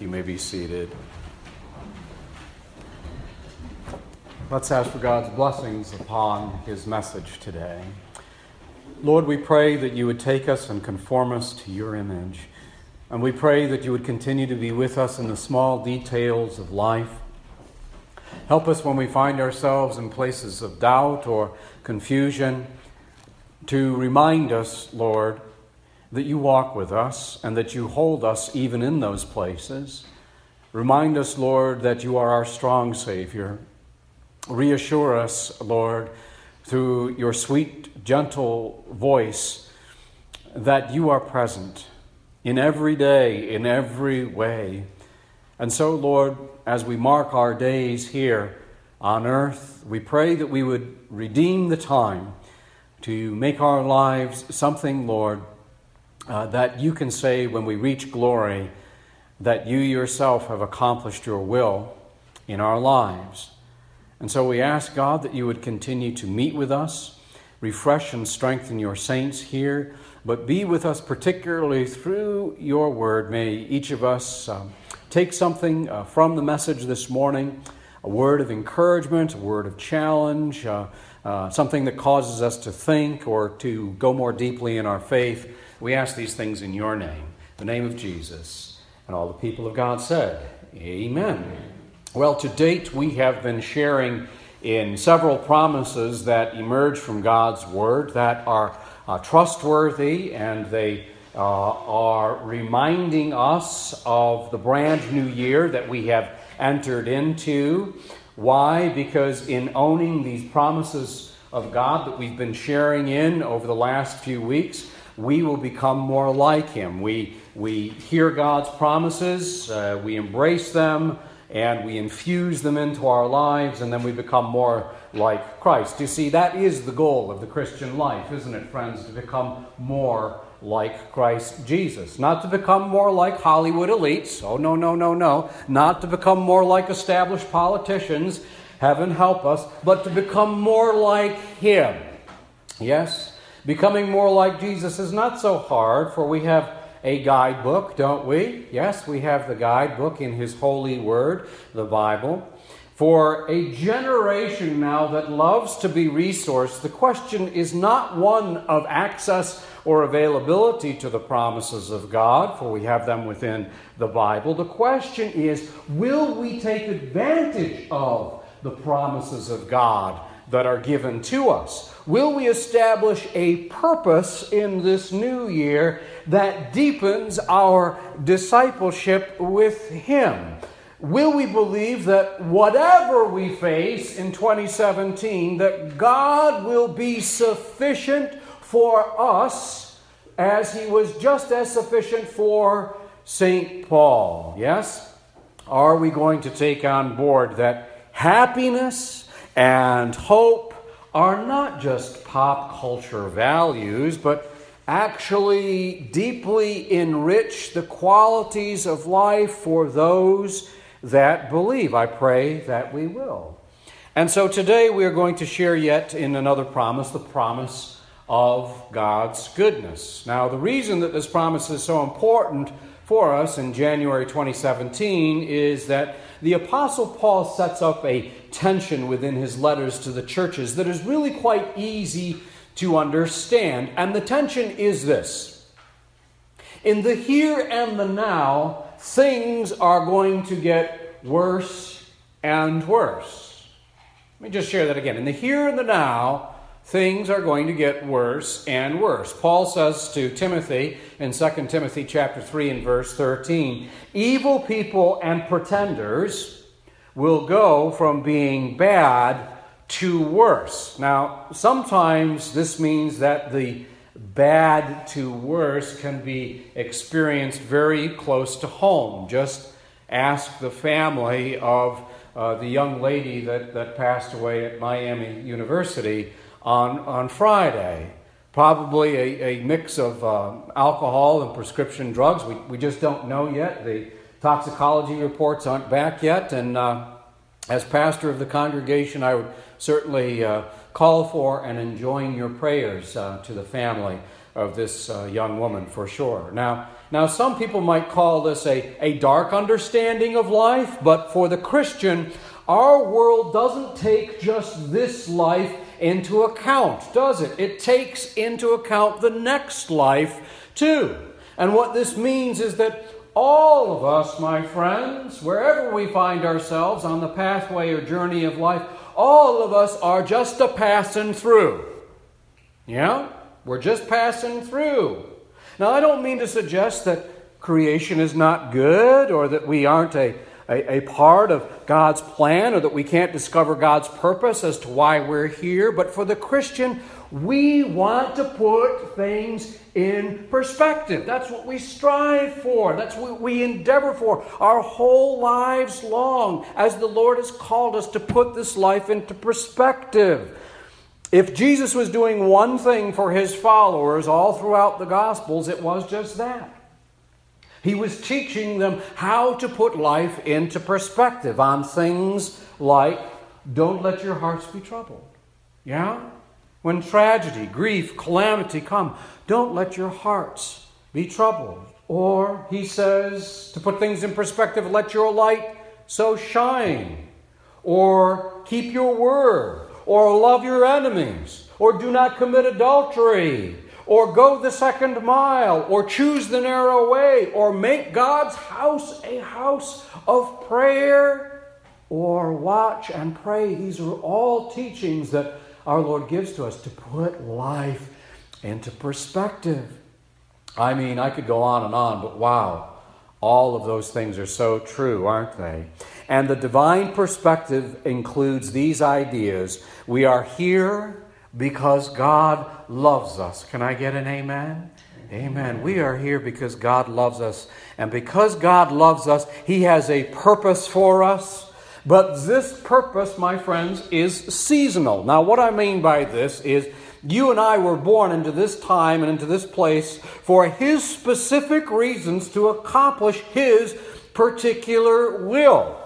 You may be seated. Let's ask for God's blessings upon his message today. Lord, we pray that you would take us and conform us to your image. And we pray that you would continue to be with us in the small details of life. Help us when we find ourselves in places of doubt or confusion to remind us, Lord, that you walk with us and that you hold us even in those places. Remind us, Lord, that you are our strong Savior. Reassure us, Lord, through your sweet, gentle voice, that you are present in every day, in every way. And so, Lord, as we mark our days here on earth, we pray that we would redeem the time to make our lives something, Lord, that you can say when we reach glory, that you yourself have accomplished your will in our lives. And so we ask, God, that you would continue to meet with us, refresh and strengthen your saints here, but be with us particularly through your word. May each of us take something from the message this morning, a word of encouragement, a word of challenge, something that causes us to think or to go more deeply in our faith. We ask these things in your name, the name of Jesus. And all the people of God said, Amen. Well, to date, we have been sharing in several promises that emerge from God's Word that are trustworthy, and they are reminding us of the brand new year that we have entered into. Why? Because in owning these promises of God that we've been sharing in over the last few weeks, we will become more like him. We hear God's promises, we embrace them, and we infuse them into our lives, and then we become more like Christ. You see, that is the goal of the Christian life, isn't it, friends? To become more like Christ Jesus. Not to become more like Hollywood elites. Oh, no. Not to become more like established politicians. Heaven help us. But to become more like him. Yes? Becoming more like Jesus is not so hard, for we have a guidebook, don't we? Yes, we have the guidebook in his holy word, the Bible. For a generation now that loves to be resourced, the question is not one of access or availability to the promises of God, for we have them within the Bible. The question is, will we take advantage of the promises of God that are given to us? Will we establish a purpose in this new year that deepens our discipleship with him? Will we believe that whatever we face in 2017, that God will be sufficient for us as he was just as sufficient for St. Paul? Yes? Are we going to take on board that happiness and hope are not just pop culture values, but actually deeply enrich the qualities of life for those that believe? I pray that we will. And so today we are going to share yet in another promise, the promise of God's goodness. Now, the reason that this promise is so important for us in January 2017 is that the Apostle Paul sets up a tension within his letters to the churches that is really quite easy to understand. And the tension is this: in the here and the now, things are going to get worse and worse. Let me just share that again. In the here and the now, things are going to get worse and worse. Paul says to Timothy in 2 Timothy chapter 3 and verse 13, evil people and pretenders will go from being bad to worse. Now, sometimes this means that the bad to worse can be experienced very close to home. Just ask the family of the young lady that passed away at Miami University on Friday. Probably a mix of alcohol and prescription drugs. We just don't know yet. The toxicology reports aren't back yet. And as pastor of the congregation, I would certainly call for and enjoin your prayers to the family of this young woman for sure. Now, some people might call this a dark understanding of life, but for the Christian, our world doesn't take just this life into account, does it? It takes into account the next life too. And what this means is that all of us, my friends, wherever we find ourselves on the pathway or journey of life, all of us are just a passing through. Yeah? We're just passing through. Now, I don't mean to suggest that creation is not good or that we aren't a part of God's plan or that we can't discover God's purpose as to why we're here. But for the Christian, we want to put things in perspective. That's what we strive for. That's what we endeavor for our whole lives long, as the Lord has called us to put this life into perspective. If Jesus was doing one thing for his followers all throughout the Gospels, it was just that. He was teaching them how to put life into perspective on things like, don't let your hearts be troubled. Yeah? When tragedy, grief, calamity come, don't let your hearts be troubled. Or, he says, to put things in perspective, let your light so shine. Or, keep your word. Or, love your enemies. Or, do not commit adultery. Or, go the second mile. Or, choose the narrow way. Or, make God's house a house of prayer. Or, watch and pray. These are all teachings that our Lord gives to us to put life into perspective. I mean, I could go on, but wow, all of those things are so true, aren't they? And the divine perspective includes these ideas. We are here because God loves us. Can I get an amen? Amen. We are here because God loves us. And because God loves us, He has a purpose for us. But this purpose, my friends, is seasonal. Now, what I mean by this is you and I were born into this time and into this place for His specific reasons to accomplish His particular will.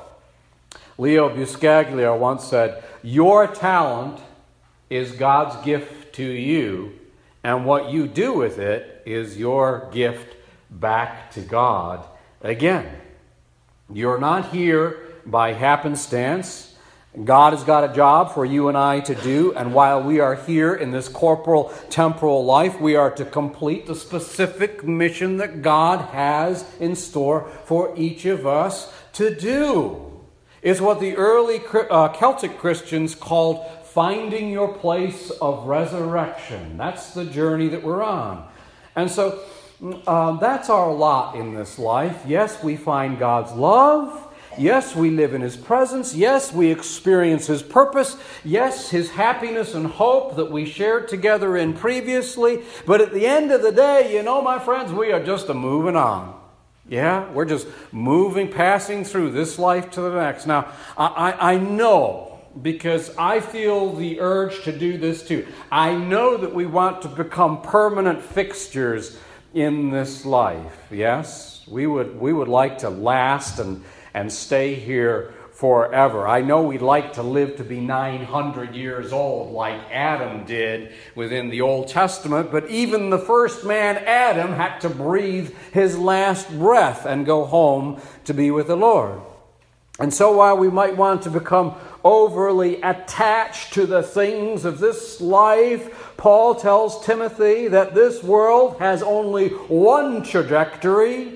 Leo Buscaglia once said, your talent is God's gift to you, and what you do with it is your gift back to God again. You're not here by happenstance. God has got a job for you and I to do, and while we are here in this corporal, temporal life, we are to complete the specific mission that God has in store for each of us to do. It's what the early Celtic Christians called finding your place of resurrection. That's the journey that we're on. And so that's our lot in this life. Yes, we find God's love. Yes, we live in His presence. Yes, we experience His purpose. Yes, His happiness and hope that we shared together in previously. But at the end of the day, you know, my friends, we are just moving on. Yeah, we're just moving, passing through this life to the next. Now, I know, because I feel the urge to do this too. I know that we want to become permanent fixtures in this life. Yes, we would like to last and stay here forever. I know we'd like to live to be 900 years old like Adam did within the Old Testament, but even the first man, Adam, had to breathe his last breath and go home to be with the Lord. And so while we might want to become overly attached to the things of this life, Paul tells Timothy that this world has only one trajectory.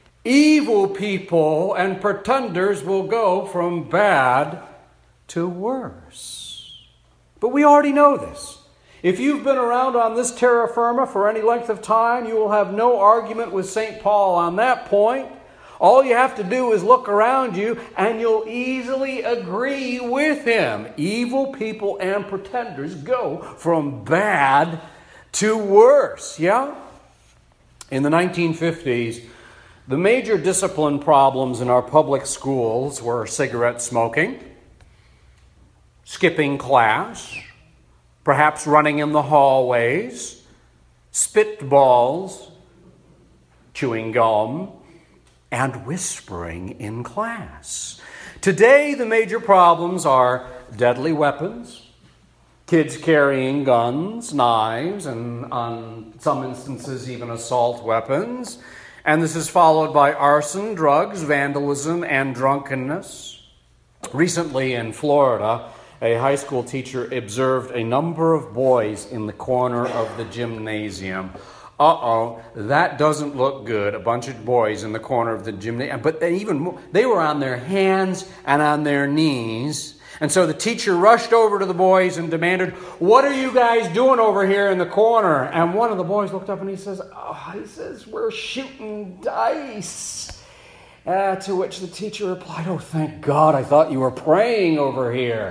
Evil people and pretenders will go from bad to worse. But we already know this. If you've been around on this terra firma for any length of time, you will have no argument with St. Paul on that point. All you have to do is look around you and you'll easily agree with him. Evil people and pretenders go from bad to worse. Yeah? In the 1950s, the major discipline problems in our public schools were cigarette smoking, skipping class, perhaps running in the hallways, spitballs, chewing gum, and whispering in class. Today, the major problems are deadly weapons, Kids carrying guns, knives, and on some instances even assault weapons. And this is followed by arson, drugs, vandalism, and drunkenness. Recently in Florida, a high school teacher observed a number of boys in the corner of the gymnasium. That doesn't look good. A bunch of boys in the corner of the gymnasium. But they were on their hands and on their knees. And so the teacher rushed over to the boys and demanded, "What are you guys doing over here in the corner?" And one of the boys looked up and he says, "We're shooting dice." To which the teacher replied, "Oh, thank God, I thought you were praying over here."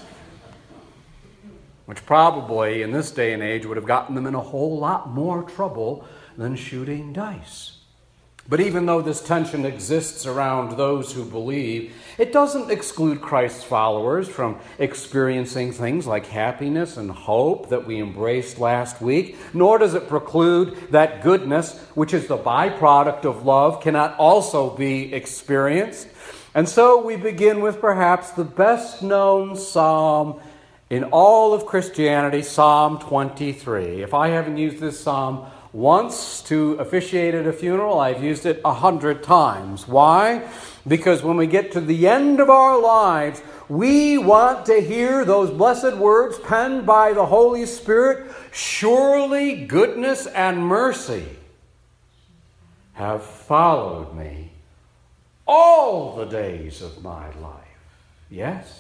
Which probably, in this day and age, would have gotten them in a whole lot more trouble than shooting dice. But even though this tension exists around those who believe, it doesn't exclude Christ's followers from experiencing things like happiness and hope that we embraced last week, nor does it preclude that goodness, which is the byproduct of love, cannot also be experienced. And so we begin with perhaps the best-known psalm in all of Christianity, Psalm 23. If I haven't used this psalm once to officiate at a funeral, I've used it 100 times. Why? Because when we get to the end of our lives, we want to hear those blessed words penned by the Holy Spirit, "Surely goodness and mercy have followed me all the days of my life." Yes.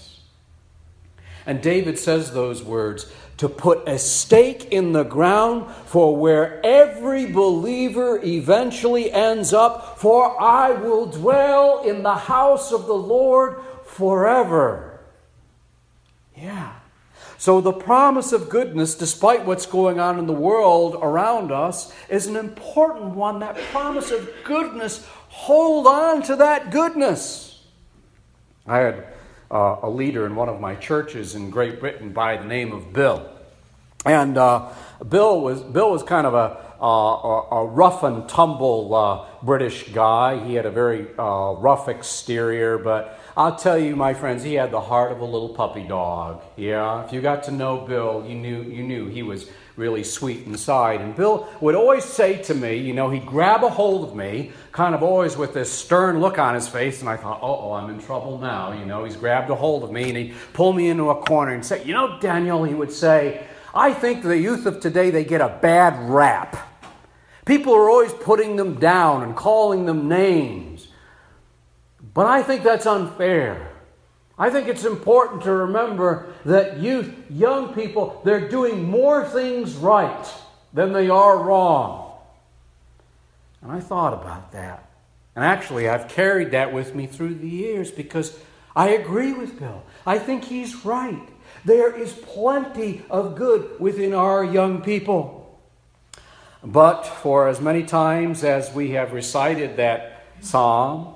And David says those words to put a stake in the ground for where every believer eventually ends up. "For I will dwell in the house of the Lord forever." Yeah. So the promise of goodness, despite what's going on in the world around us, is an important one. That promise of goodness, hold on to that goodness. I had a leader in one of my churches in Great Britain by the name of Bill. And Bill was kind of a rough and tumble British guy. He had a very rough exterior, but I'll tell you, my friends, he had the heart of a little puppy dog. Yeah, if you got to know Bill, you knew he was really sweet inside. And Bill would always say to me, he'd grab a hold of me, kind of always with this stern look on his face, and I thought, I'm in trouble now. He's grabbed a hold of me, and he'd pull me into a corner and say, Daniel, he would say, "I think the youth of today, they get a bad rap. People are always putting them down and calling them names. But I think that's unfair. I think it's important to remember that young people, they're doing more things right than they are wrong." And I thought about that. And actually, I've carried that with me through the years because I agree with Bill. I think he's right. There is plenty of good within our young people. But for as many times as we have recited that Psalm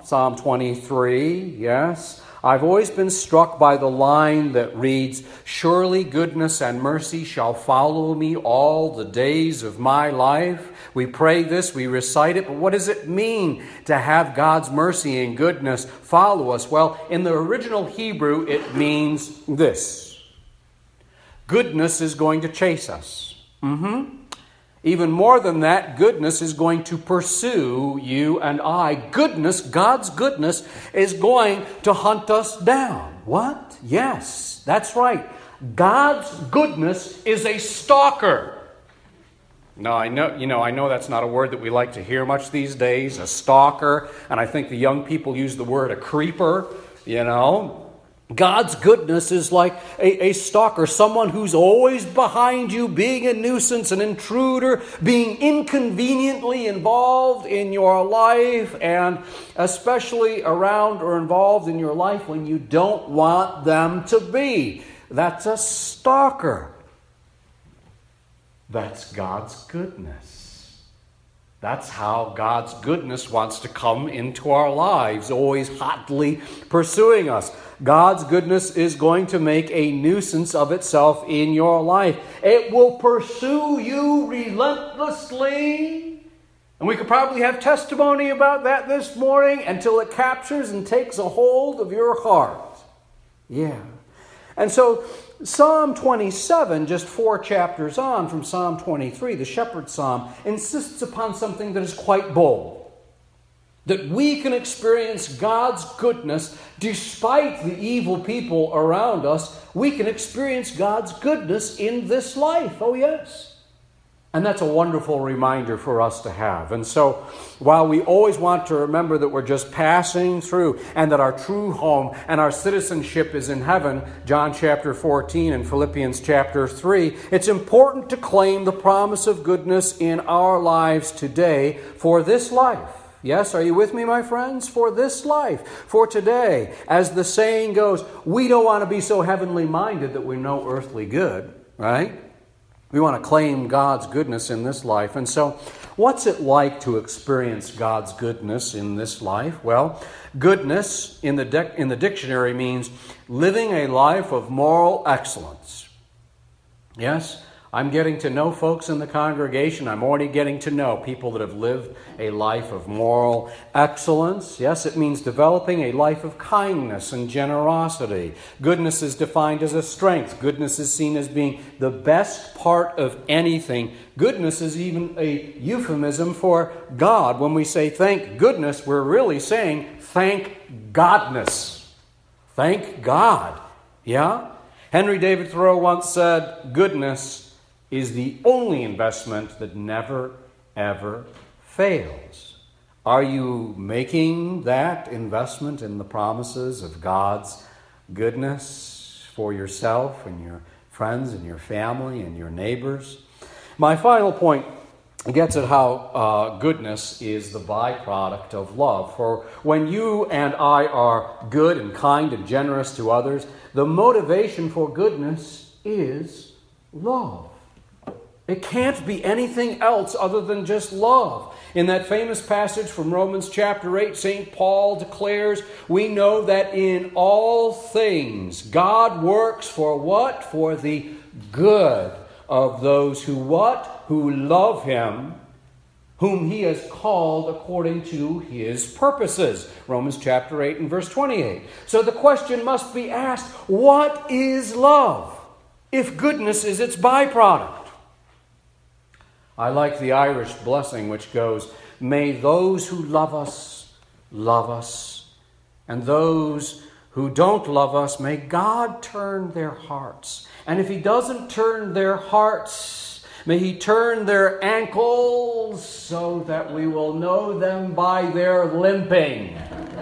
23, yes, I've always been struck by the line that reads, "Surely goodness and mercy shall follow me all the days of my life." We pray this, we recite it, but what does it mean to have God's mercy and goodness follow us? Well, in the original Hebrew, it means this. Goodness is going to chase us. Even more than that, goodness is going to pursue you and I. Goodness, God's goodness, is going to hunt us down. What? Yes, that's right. God's goodness is a stalker. Now, I know that's not a word that we like to hear much these days, a stalker, and I think the young people use the word a creeper, God's goodness is like a stalker, someone who's always behind you, being a nuisance, an intruder, being inconveniently involved in your life, and especially around or involved in your life when you don't want them to be. That's a stalker. That's God's goodness. That's how God's goodness wants to come into our lives, always hotly pursuing us. God's goodness is going to make a nuisance of itself in your life. It will pursue you relentlessly. And we could probably have testimony about that this morning until it captures and takes a hold of your heart. Yeah. And so Psalm 27, just 4 chapters on from Psalm 23, the Shepherd's Psalm, insists upon something that is quite bold. That we can experience God's goodness despite the evil people around us. We can experience God's goodness in this life. Oh, yes. And that's a wonderful reminder for us to have. And so, while we always want to remember that we're just passing through and that our true home and our citizenship is in heaven, John chapter 14 and Philippians chapter 3, it's important to claim the promise of goodness in our lives today for this life. Yes, are you with me, my friends? For this life, for today. As the saying goes, we don't want to be so heavenly minded that we know earthly good, right? We want to claim God's goodness in this life. And so, what's it like to experience God's goodness in this life? Well, goodness in the dictionary means living a life of moral excellence. Yes, I'm getting to know folks in the congregation. I'm already getting to know people that have lived a life of moral excellence. Yes, it means developing a life of kindness and generosity. Goodness is defined as a strength. Goodness is seen as being the best part of anything. Goodness is even a euphemism for God. When we say thank goodness, we're really saying thank Godness. Thank God. Yeah? Henry David Thoreau once said, goodness is the only investment that never, ever fails. Are you making that investment in the promises of God's goodness for yourself and your friends and your family and your neighbors? My final point gets at how goodness is the byproduct of love. For when you and I are good and kind and generous to others, the motivation for goodness is love. It can't be anything else other than just love. In that famous passage from Romans chapter 8, St. Paul declares, we know that in all things God works for what? For the good of those who what? Who love Him, whom He has called according to His purposes. Romans chapter 8 and verse 28. So the question must be asked, what is love if goodness is its byproduct? I like the Irish blessing which goes, may those who love us, and those who don't love us, may God turn their hearts. And if He doesn't turn their hearts, may He turn their ankles so that we will know them by their limping.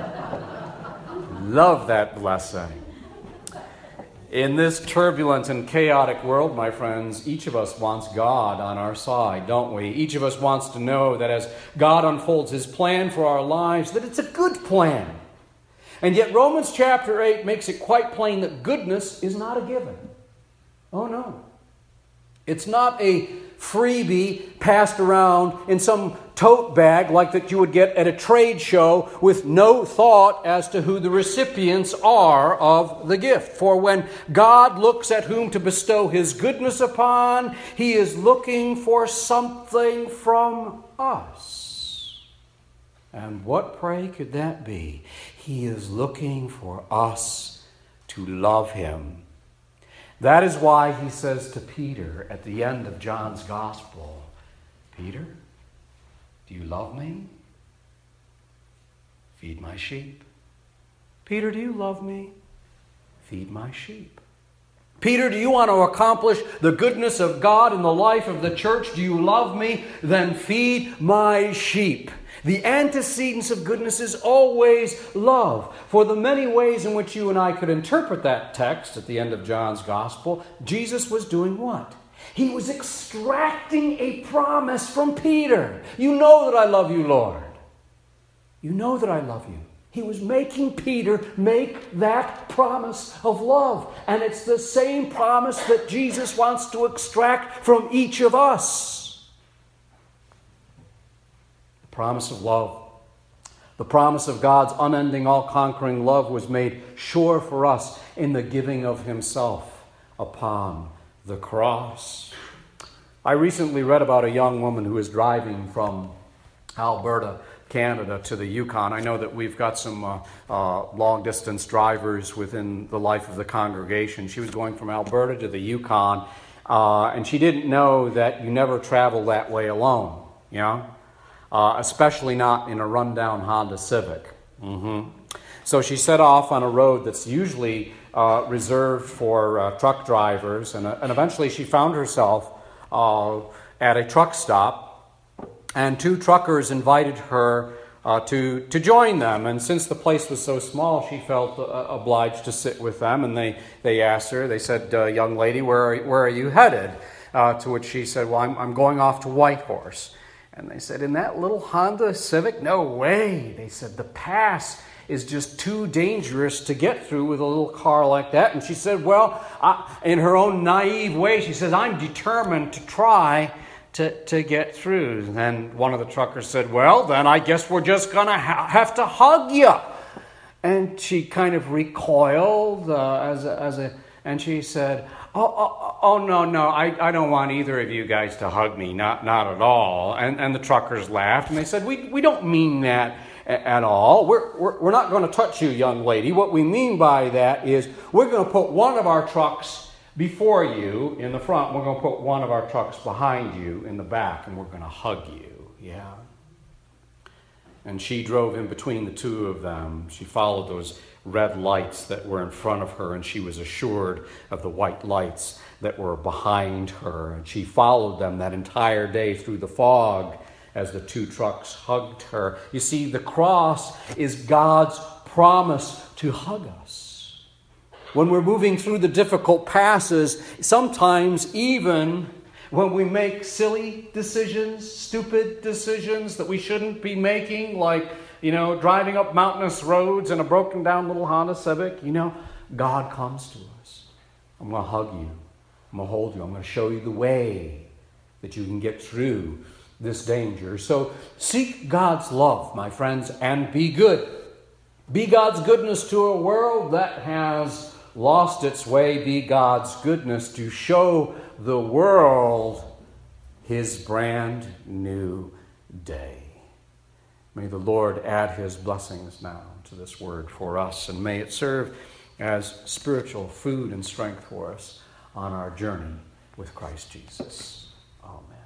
Love that blessing. In this turbulent and chaotic world, my friends, each of us wants God on our side, don't we? Each of us wants to know that as God unfolds His plan for our lives, that it's a good plan. And yet Romans chapter 8 makes it quite plain that goodness is not a given. Oh no. It's not a freebie passed around in some tote bag like that you would get at a trade show with no thought as to who the recipients are of the gift. For when God looks at whom to bestow His goodness upon, He is looking for something from us. And what, pray, could that be? He is looking for us to love Him. That is why He says to Peter at the end of John's Gospel, Peter, do you love me? Feed my sheep. Peter, do you love me? Feed my sheep. Peter, do you want to accomplish the goodness of God in the life of the church? Do you love me? Then feed my sheep. The antecedent of goodness is always love. For the many ways in which you and I could interpret that text at the end of John's Gospel, Jesus was doing what? He was extracting a promise from Peter. You know that I love you, Lord. You know that I love you. He was making Peter make that promise of love. And it's the same promise that Jesus wants to extract from each of us. The promise of love. The promise of God's unending, all-conquering love was made sure for us in the giving of Himself upon the cross. I recently read about a young woman who was driving from Alberta Canada to the Yukon. I know that we've got some long-distance drivers within the life of the congregation. She was going from Alberta to the Yukon, and she didn't know that you never travel that way alone, especially not in a rundown Honda Civic. So she set off on a road that's usually reserved for truck drivers, and eventually she found herself at a truck stop, and two truckers invited her to join them. And since the place was so small, she felt obliged to sit with them. And they asked her, they said, young lady, where are you headed? To which she said, well, I'm going off to Whitehorse. And they said, in that little Honda Civic? No way. They said, the pass is just too dangerous to get through with a little car like that. And she said, well, in her own naive way, she says, I'm determined to try to get through. And then one of the truckers said, well, then I guess we're just going to have to hug you. And she kind of recoiled and she said, oh, no, I don't want either of you guys to hug me, not at all. And the truckers laughed, and they said, we don't mean that at all. We're not going to touch you, young lady. What we mean by that is we're going to put one of our trucks before you in the front. We're going to put one of our trucks behind you in the back, and we're going to hug you. Yeah. And she drove in between the two of them. She followed those red lights that were in front of her, and she was assured of the white lights that were behind her. And she followed them that entire day through the fog as the two trucks hugged her. You see, the cross is God's promise to hug us. When we're moving through the difficult passes, sometimes even when we make silly decisions, stupid decisions that we shouldn't be making, like, driving up mountainous roads in a broken down little Honda Civic, God comes to us. I'm going to hug you. I'm going to hold you. I'm going to show you the way that you can get through this danger. So seek God's love, my friends, and be good. Be God's goodness to a world that has lost its way. Be God's goodness to show the world His brand new day. May the Lord add His blessings now to this word for us, and may it serve as spiritual food and strength for us on our journey with Christ Jesus. Amen.